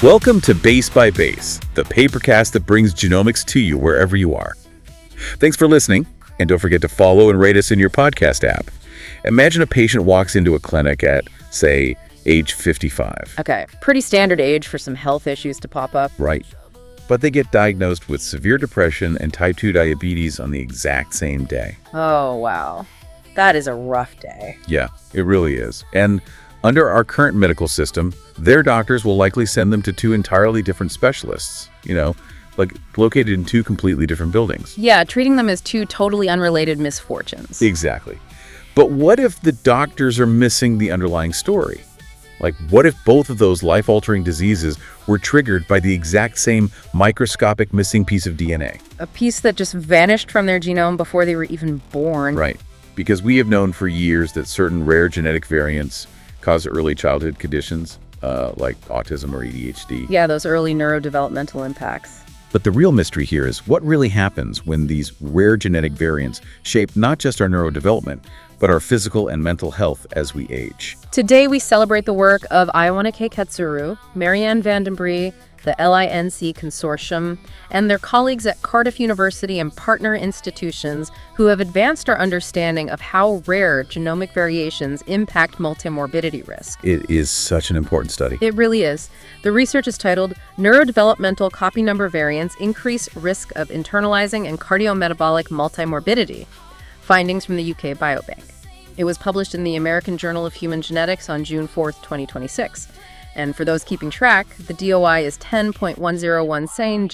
Welcome to Base by Base, the papercast that brings genomics to you wherever you are. Thanks for listening, and don't forget to follow and rate us in your podcast app. Imagine a patient walks into a clinic at, say, age 55. Okay, pretty standard age for some health issues to pop up. Right. But they get diagnosed with severe depression and type 2 diabetes on the exact same day. Oh, wow. That is a rough day. Yeah, it really is. And under our current medical system, their doctors will likely send them to two entirely different specialists, like located in two completely different buildings. Yeah, treating them as two totally unrelated misfortunes. Exactly. But what if the doctors are missing the underlying story? Like, what if both of those life-altering diseases were triggered by the exact same microscopic missing piece of DNA? A piece that just vanished from their genome before they were even born. Right. Because we have known for years that certain rare genetic variants cause early childhood conditions, like autism or ADHD. Yeah, those early neurodevelopmental impacts. But the real mystery here is what really happens when these rare genetic variants shape not just our neurodevelopment, but our physical and mental health as we age. Today, we celebrate the work of Ioana Ketsuru, Marianne Vandenbree, the LINC Consortium, and their colleagues at Cardiff University and partner institutions who have advanced our understanding of how rare genomic variations impact multimorbidity risk. It is such an important study. It really is. The research is titled Neurodevelopmental Copy Number Variants Increase Risk of Internalizing and Cardiometabolic Multimorbidity. Findings from the UK Biobank. It was published in the American Journal of Human Genetics on June 4th, 2026. And for those keeping track, the DOI is 10.101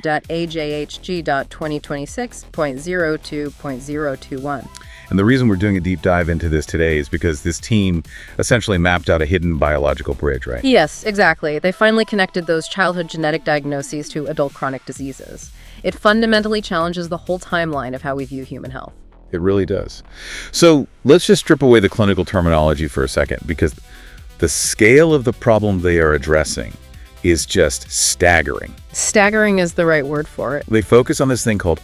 j.ajhg.2026.02.021. And the reason we're doing a deep dive into this today is because this team essentially mapped out a hidden biological bridge, right? Yes, exactly. They finally connected those childhood genetic diagnoses to adult chronic diseases. It fundamentally challenges the whole timeline of how we view human health. It really does. So let's just strip away the clinical terminology for a second, because the scale of the problem they are addressing is just staggering. Staggering is the right word for it. They focus on this thing called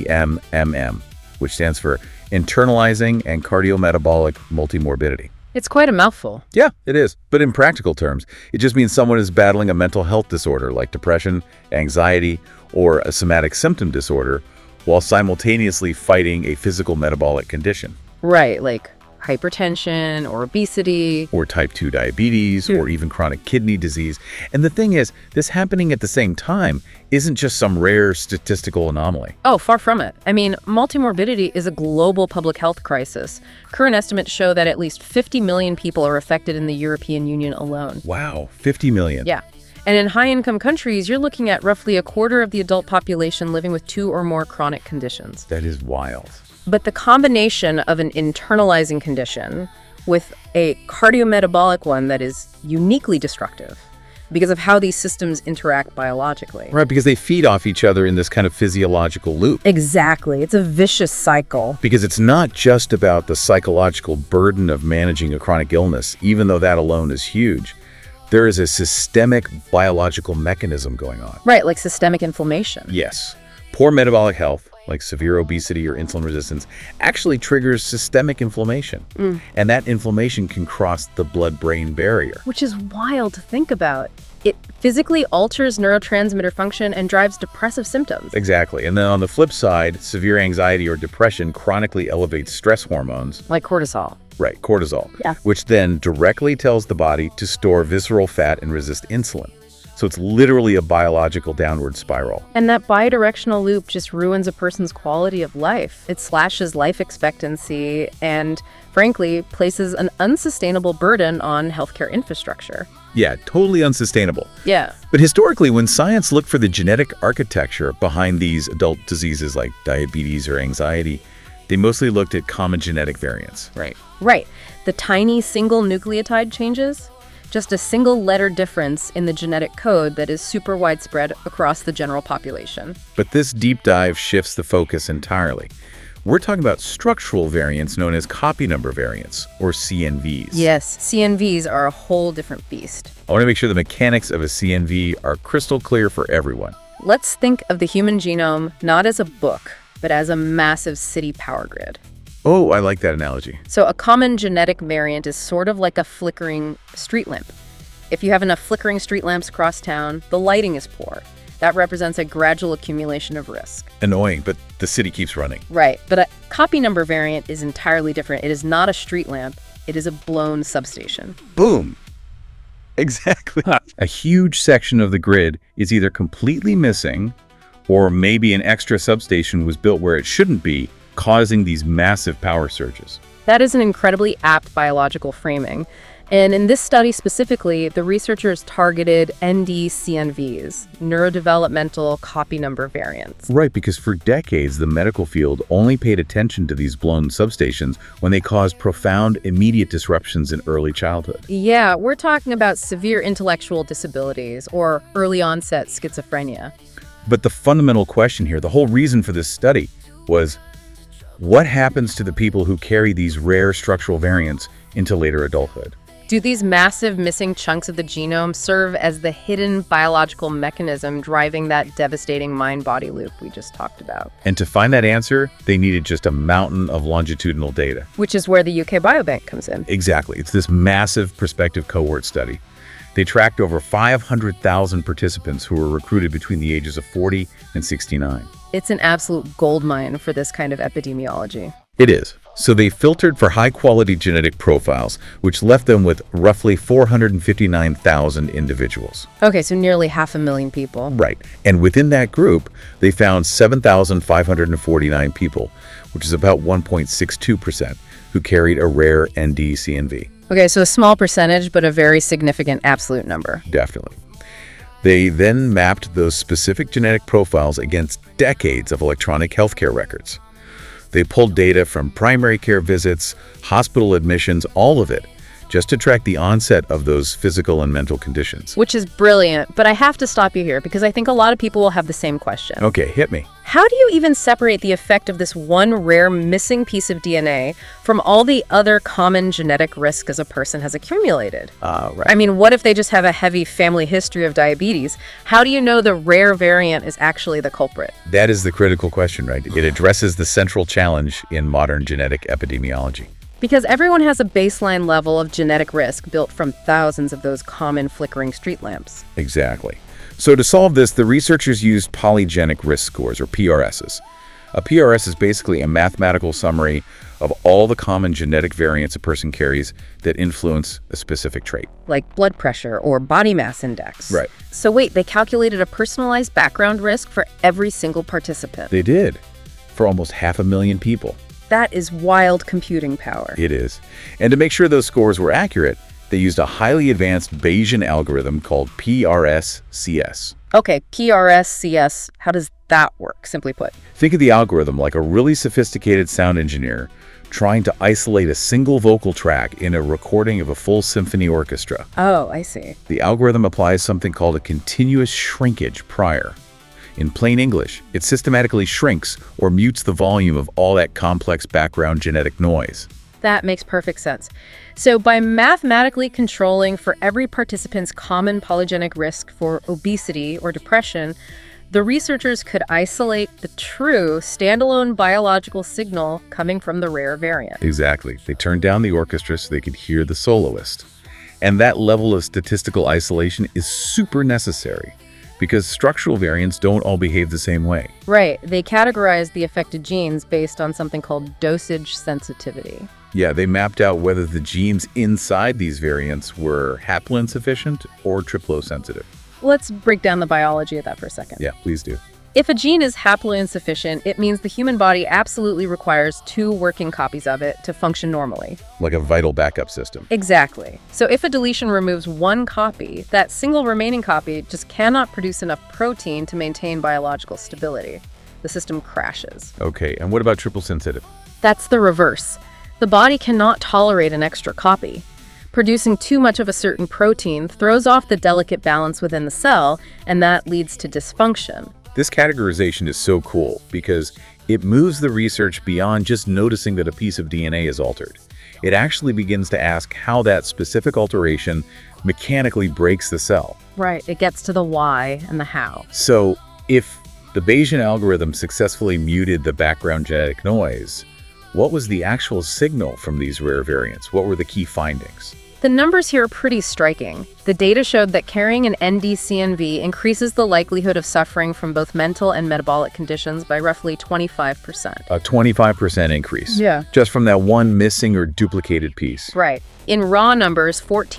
ICMMM, which stands for Internalizing and Cardiometabolic Multimorbidity. It's quite a mouthful. Yeah, it is. But in practical terms, it just means someone is battling a mental health disorder like depression, anxiety, or a somatic symptom disorder while simultaneously fighting a physical metabolic condition. Right, like hypertension or obesity. Or type 2 diabetes, or even chronic kidney disease. And the thing is, this happening at the same time isn't just some rare statistical anomaly. Oh, far from it. I mean, multimorbidity is a global public health crisis. Current estimates show that at least 50 million people are affected in the European Union alone. Wow, 50 million. Yeah. And in high-income countries, you're looking at roughly a quarter of the adult population living with 2 or more chronic conditions. That is wild. But the combination of an internalizing condition with a cardiometabolic one that is uniquely destructive because of how these systems interact biologically. Right, because they feed off each other in this kind of physiological loop. Exactly. It's a vicious cycle. Because it's not just about the psychological burden of managing a chronic illness, even though that alone is huge. There is a systemic biological mechanism going on. Right, like systemic inflammation. Yes. Poor metabolic health, like severe obesity or insulin resistance, actually triggers systemic inflammation. And that inflammation can cross the blood-brain barrier. Which is wild to think about. It physically alters neurotransmitter function and drives depressive symptoms. Exactly. And then on the flip side, severe anxiety or depression chronically elevates stress hormones. Like cortisol. Right, cortisol. Yeah. Which then directly tells the body to store visceral fat and resist insulin. So it's literally a biological downward spiral. And that bidirectional loop just ruins a person's quality of life. It slashes life expectancy and, frankly, places an unsustainable burden on healthcare infrastructure. Yeah, totally unsustainable. Yeah. But historically, when science looked for the genetic architecture behind these adult diseases like diabetes or anxiety, they mostly looked at common genetic variants. Right. The tiny single nucleotide changes. Just a single letter difference in the genetic code that is super widespread across the general population. But this deep dive shifts the focus entirely. We're talking about structural variants known as copy number variants, or CNVs. Yes, CNVs are a whole different beast. I want to make sure the mechanics of a CNV are crystal clear for everyone. Let's think of the human genome not as a book, but as a massive city power grid. Oh, I like that analogy. So a common genetic variant is sort of like a flickering street lamp. If you have enough flickering street lamps across town, the lighting is poor. That represents a gradual accumulation of risk. Annoying, but the city keeps running. Right, but a copy number variant is entirely different. It is not a street lamp. It is a blown substation. Boom. Exactly. A huge section of the grid is either completely missing or maybe an extra substation was built where it shouldn't be, causing these massive power surges. That is an incredibly apt biological framing. And in this study specifically, the researchers targeted ND-CNVs, neurodevelopmental copy number variants. Right, because for decades, the medical field only paid attention to these blown substations when they caused profound, immediate disruptions in early childhood. Yeah, we're talking about severe intellectual disabilities or early onset schizophrenia. But the fundamental question here, the whole reason for this study, was what happens to the people who carry these rare structural variants into later adulthood? Do these massive missing chunks of the genome serve as the hidden biological mechanism driving that devastating mind-body loop we just talked about? And to find that answer, they needed just a mountain of longitudinal data. Which is where the UK Biobank comes in. Exactly. It's this massive prospective cohort study. They tracked over 500,000 participants who were recruited between the ages of 40 and 69. It's an absolute goldmine for this kind of epidemiology. It is. So they filtered for high-quality genetic profiles, which left them with roughly 459,000 individuals. Okay, so nearly 500,000 people. Right. And within that group, they found 7,549 people, which is about 1.62%, who carried a rare ND-CNV. Okay, so a small percentage, but a very significant absolute number. Definitely. They then mapped those specific genetic profiles against decades of electronic healthcare records. They pulled data from primary care visits, hospital admissions, all of it, just to track the onset of those physical and mental conditions. Which is brilliant, but I have to stop you here because I think a lot of people will have the same question. Okay, hit me. How do you even separate the effect of this one rare missing piece of DNA from all the other common genetic risks a person has accumulated? Right. I mean, what if they just have a heavy family history of diabetes? How do you know the rare variant is actually the culprit? That is the critical question, right? It addresses the central challenge in modern genetic epidemiology. Because everyone has a baseline level of genetic risk built from thousands of those common flickering street lamps. Exactly. So to solve this, the researchers used polygenic risk scores, or PRSs. A PRS is basically a mathematical summary of all the common genetic variants a person carries that influence a specific trait. Like blood pressure or body mass index. Right. So wait, they calculated a personalized background risk for every single participant. They did, for almost 500,000 people. That is wild computing power. It is. And to make sure those scores were accurate, they used a highly advanced Bayesian algorithm called PRS-CS. Okay, PRS-CS, how does that work, simply put? Think of the algorithm like a really sophisticated sound engineer trying to isolate a single vocal track in a recording of a full symphony orchestra. Oh, I see. The algorithm applies something called a continuous shrinkage prior. In plain English, it systematically shrinks or mutes the volume of all that complex background genetic noise. That makes perfect sense. So by mathematically controlling for every participant's common polygenic risk for obesity or depression, the researchers could isolate the true standalone biological signal coming from the rare variant. Exactly. They turned down the orchestra so they could hear the soloist. And that level of statistical isolation is super necessary because structural variants don't all behave the same way. Right. They categorized the affected genes based on something called dosage sensitivity. Yeah, they mapped out whether the genes inside these variants were haploinsufficient or triplosensitive. Let's break down the biology of that for a second. Yeah, please do. If a gene is haploinsufficient, it means the human body absolutely requires 2 working copies of it to function normally. Like a vital backup system. Exactly. So if a deletion removes 1 copy, that single remaining copy just cannot produce enough protein to maintain biological stability. The system crashes. Okay, and what about triple sensitive? That's the reverse. The body cannot tolerate an extra copy. Producing too much of a certain protein throws off the delicate balance within the cell, and that leads to dysfunction. This categorization is so cool because it moves the research beyond just noticing that a piece of DNA is altered. It actually begins to ask how that specific alteration mechanically breaks the cell. Right, it gets to the why and the how. So if the Bayesian algorithm successfully muted the background genetic noise, what was the actual signal from these rare variants? What were the key findings? The numbers here are pretty striking. The data showed that carrying an NDCNV increases the likelihood of suffering from both mental and metabolic conditions by roughly 25%. A 25% increase. Yeah. Just from that one missing or duplicated piece. Right. In raw numbers,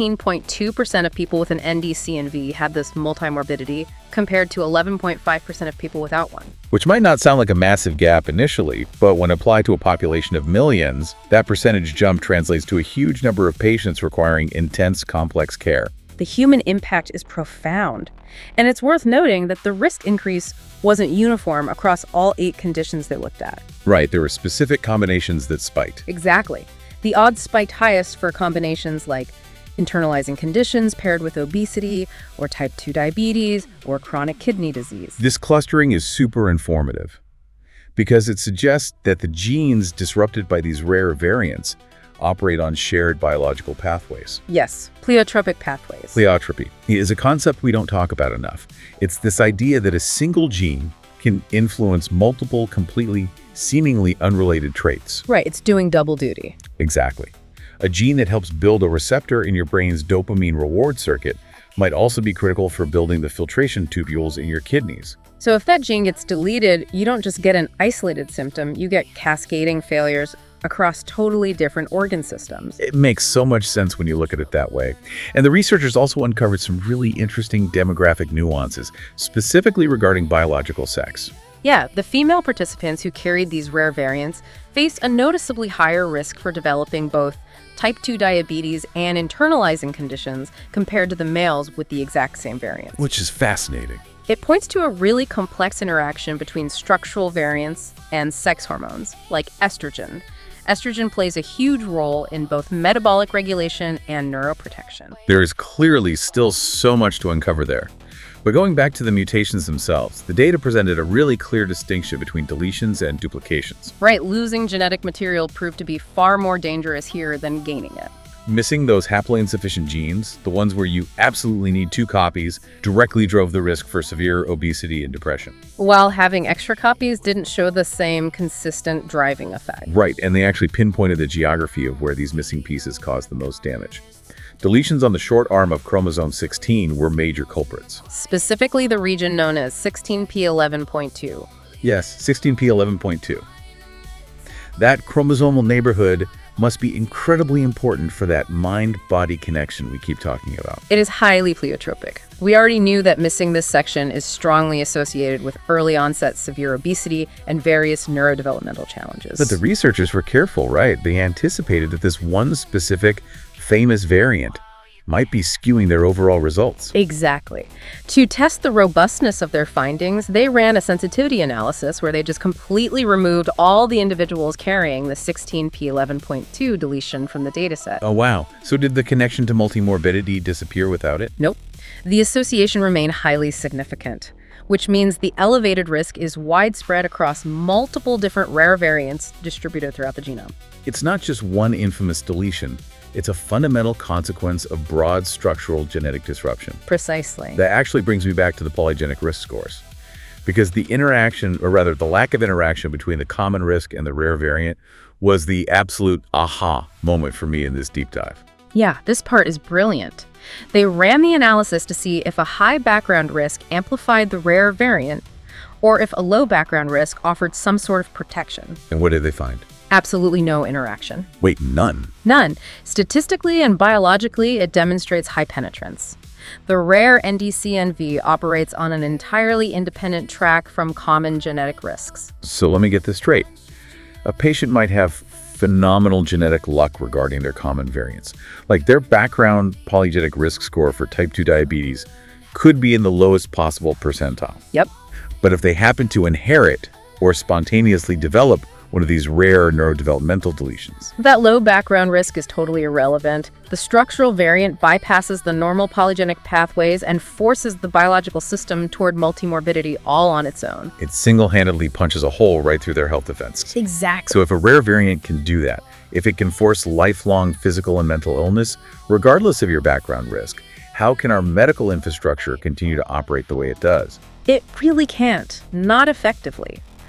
14.2% of people with an NDCNV had this multimorbidity, compared to 11.5% of people without one. Which might not sound like a massive gap initially, but when applied to a population of millions, that percentage jump translates to a huge number of patients requiring intense, complex care. The human impact is profound. And it's worth noting that the risk increase wasn't uniform across all 8 conditions they looked at. Right, there were specific combinations that spiked. Exactly. The odds spiked highest for combinations like internalizing conditions paired with obesity, or type 2 diabetes, or chronic kidney disease. This clustering is super informative because it suggests that the genes disrupted by these rare variants operate on shared biological pathways. Yes, pleiotropic pathways. Pleiotropy is a concept we don't talk about enough. It's this idea that a single gene can influence multiple, completely, seemingly unrelated traits. Right, it's doing double duty. Exactly. A gene that helps build a receptor in your brain's dopamine reward circuit might also be critical for building the filtration tubules in your kidneys. So if that gene gets deleted, you don't just get an isolated symptom, you get cascading failures across totally different organ systems. It makes so much sense when you look at it that way. And the researchers also uncovered some really interesting demographic nuances, specifically regarding biological sex. Yeah, the female participants who carried these rare variants faced a noticeably higher risk for developing both type 2 diabetes and internalizing conditions compared to the males with the exact same variants. Which is fascinating. It points to a really complex interaction between structural variants and sex hormones, like estrogen. Estrogen plays a huge role in both metabolic regulation and neuroprotection. There is clearly still so much to uncover there. But going back to the mutations themselves, the data presented a really clear distinction between deletions and duplications. Right, losing genetic material proved to be far more dangerous here than gaining it. Missing those haploinsufficient genes, the ones where you absolutely need 2 copies, directly drove the risk for severe obesity and depression. While having extra copies didn't show the same consistent driving effect. Right, and they actually pinpointed the geography of where these missing pieces caused the most damage. Deletions on the short arm of chromosome 16 were major culprits. Specifically the region known as 16p11.2. Yes, 16p11.2. That chromosomal neighborhood must be incredibly important for that mind-body connection we keep talking about. It is highly pleiotropic. We already knew that missing this section is strongly associated with early onset severe obesity and various neurodevelopmental challenges. But the researchers were careful, right? They anticipated that this one specific famous variant might be skewing their overall results. Exactly. To test the robustness of their findings, they ran a sensitivity analysis where they just completely removed all the individuals carrying the 16p11.2 deletion from the dataset. Oh, wow. So did the connection to multimorbidity disappear without it? Nope. The association remained highly significant, which means the elevated risk is widespread across multiple different rare variants distributed throughout the genome. It's not just one infamous deletion. It's a fundamental consequence of broad structural genetic disruption. Precisely. That actually brings me back to the polygenic risk scores. Because the interaction, or rather the lack of interaction between the common risk and the rare variant was the absolute aha moment for me in this deep dive. Yeah, this part is brilliant. They ran the analysis to see if a high background risk amplified the rare variant, or if a low background risk offered some sort of protection. And what did they find? Absolutely no interaction. Wait, none? None. Statistically and biologically, it demonstrates high penetrance. The rare NDCNV operates on an entirely independent track from common genetic risks. So let me get this straight. A patient might have phenomenal genetic luck regarding their common variants. Like their background polygenic risk score for type 2 diabetes could be in the lowest possible percentile. Yep. But if they happen to inherit or spontaneously develop one of these rare neurodevelopmental deletions, that low background risk is totally irrelevant. The structural variant bypasses the normal polygenic pathways and forces the biological system toward multimorbidity all on its own. it single-handedly punches a hole right through their health defense. Exactly. So if a rare variant can do that, if it can force lifelong physical and mental illness, regardless of your background risk, how can our medical infrastructure continue to operate the way it does? It really can't. Not effectively.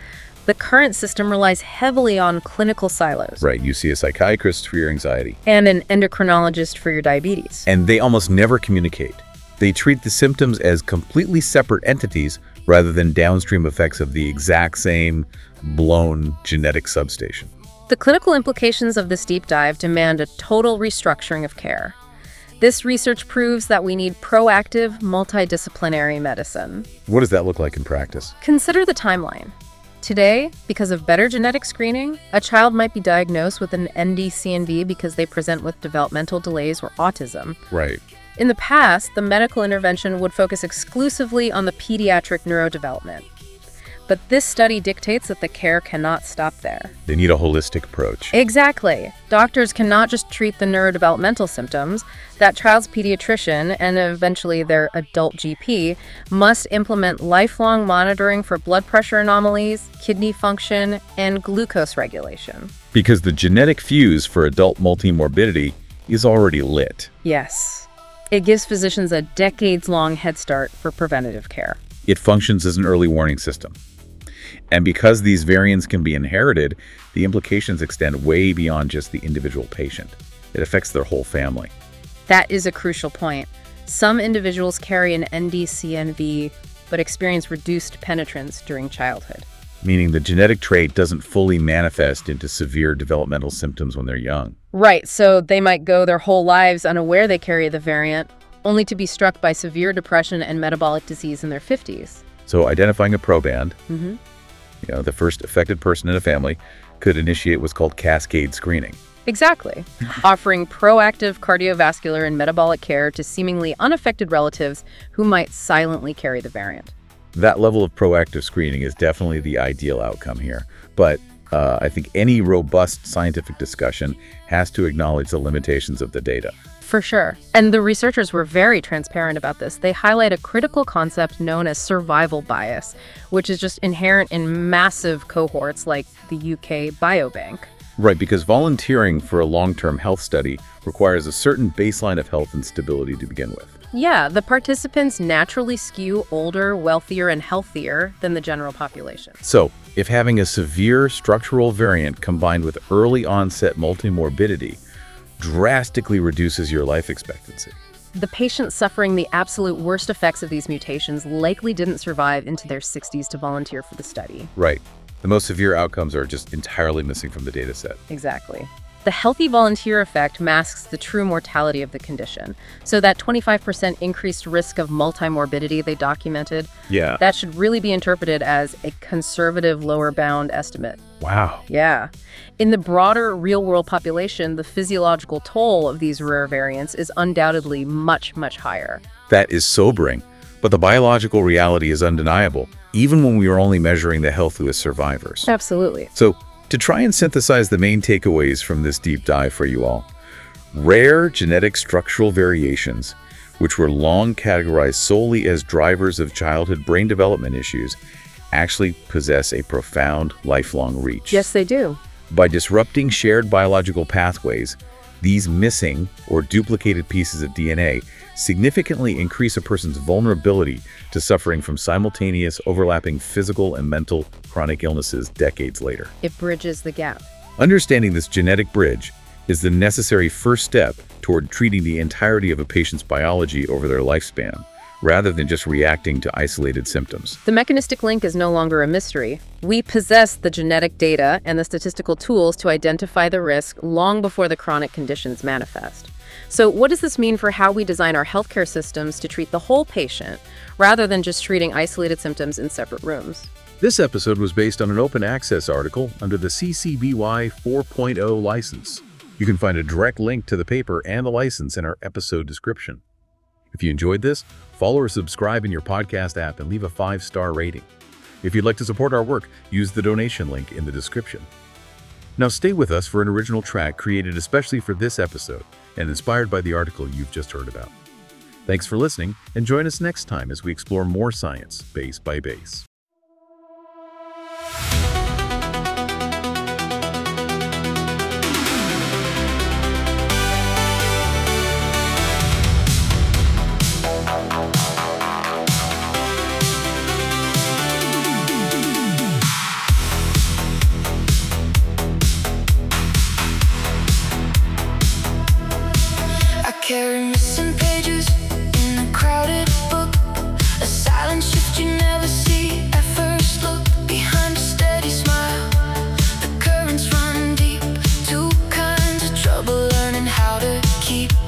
The current system relies heavily on clinical silos. Right, you see a psychiatrist for your anxiety. And an endocrinologist for your diabetes. And they almost never communicate. They treat the symptoms as completely separate entities rather than downstream effects of the exact same blown genetic substation. The clinical implications of this deep dive demand a total restructuring of care. This research proves that we need proactive, multidisciplinary medicine. What does that look like in practice? Consider the timeline. Today, because of better genetic screening, a child might be diagnosed with an ND-CNV because they present with developmental delays or autism. Right. In the past, the medical intervention would focus exclusively on the pediatric neurodevelopment. But this study dictates that the care cannot stop there. They need a holistic approach. Exactly. Doctors cannot just treat the neurodevelopmental symptoms. That child's pediatrician, and eventually their adult GP, must implement lifelong monitoring for blood pressure anomalies, kidney function, and glucose regulation. Because the genetic fuse for adult multimorbidity is already lit. Yes. It gives physicians a decades-long head start for preventative care. It functions as an early warning system. And because these variants can be inherited, the implications extend way beyond just the individual patient. It affects their whole family. That is a crucial point. Some individuals carry an ND-CNV but experience reduced penetrance during childhood. Meaning the genetic trait doesn't fully manifest into severe developmental symptoms when they're young. Right, so they might go their whole lives unaware they carry the variant, only to be struck by severe depression and metabolic disease in their 50s. So identifying a proband, the first affected person in a family, could initiate what's called cascade screening. Exactly. Offering proactive cardiovascular and metabolic care to seemingly unaffected relatives who might silently carry the variant. That level of proactive screening is definitely the ideal outcome here. But I think any robust scientific discussion has to acknowledge the limitations of the data. For sure. And the researchers were very transparent about this. They highlight a critical concept known as survival bias, which is just inherent in massive cohorts like the UK Biobank. Right, because volunteering for a long-term health study requires a certain baseline of health and stability to begin with. Yeah, the participants naturally skew older, wealthier, and healthier than the general population. So, if having a severe structural variant combined with early onset multimorbidity drastically reduces your life expectancy. The patients suffering the absolute worst effects of these mutations likely didn't survive into their 60s to volunteer for the study. Right. The most severe outcomes are just entirely missing from the data set. Exactly. The healthy volunteer effect masks the true mortality of the condition. So that 25% increased risk of multimorbidity they documented, that should really be interpreted as a conservative lower bound estimate. Wow. Yeah. In the broader real-world population, the physiological toll of these rare variants is undoubtedly much, much higher. That is sobering, but the biological reality is undeniable, even when we are only measuring the healthiest survivors. Absolutely. So, to try and synthesize the main takeaways from this deep dive for you all, rare genetic structural variations, which were long categorized solely as drivers of childhood brain development issues, actually possess a profound lifelong reach. Yes, they do. By disrupting shared biological pathways, these missing or duplicated pieces of DNA significantly increase a person's vulnerability to suffering from simultaneous overlapping physical and mental chronic illnesses decades later. It bridges the gap. Understanding this genetic bridge is the necessary first step toward treating the entirety of a patient's biology over their lifespan, rather than just reacting to isolated symptoms. The mechanistic link is no longer a mystery. We possess the genetic data and the statistical tools to identify the risk long before the chronic conditions manifest. So what does this mean for how we design our healthcare systems to treat the whole patient, rather than just treating isolated symptoms in separate rooms? This episode was based on an open access article under the CC-BY 4.0 license. You can find a direct link to the paper and the license in our episode description. If you enjoyed this, follow or subscribe in your podcast app and leave a 5-star rating. If you'd like to support our work, use the donation link in the description. Now stay with us for an original track created especially for this episode and inspired by the article you've just heard about. Thanks for listening, and join us next time as we explore more science, base by base. carry missing pages in a crowded book, a silent shift you never see at first look. Behind a steady smile, the currents run deep. Two kinds of trouble, learning how to keep